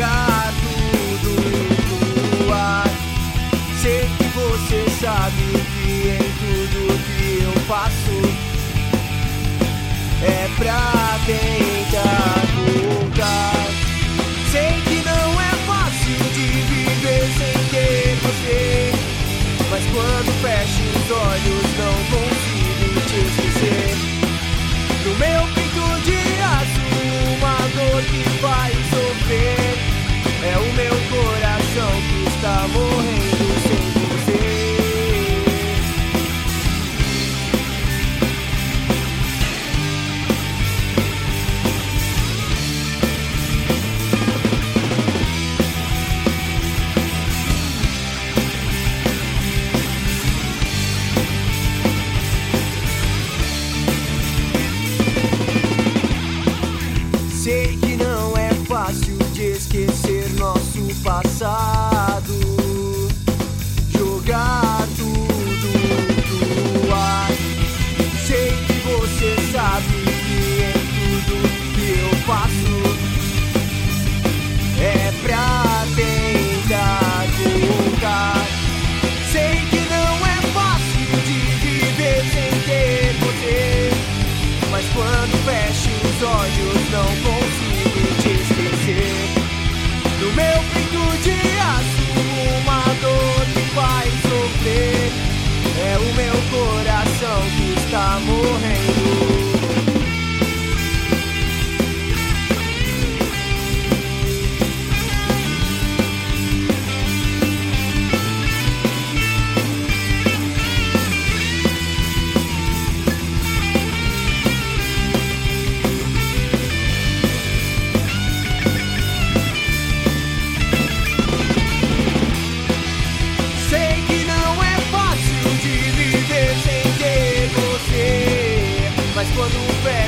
jogar tudo no ar. Sei que você sabe que em tudo que eu faço é pra tentar voltar. Sei que não é fácil de viver sem ter você, mas quando fecho os olhos não consigo te esquecer. No meu peito de aço, uma dor que faz sofrer. É o meu coração que está morrendo sem você. Sei que não é fácil de esquecer nosso passado, jogar tudo no ar. Sei que você sabe que em tudo que eu faço é pra tentar voltar. Sei que não é fácil de viver sem ter você, mas quando fecho os olhos não consigo te esquecer. No meu peito de aço, uma dor que faz sofrer. É o meu coração que está morrendo. Sei que não é fácil de viver sem ter você, mas quando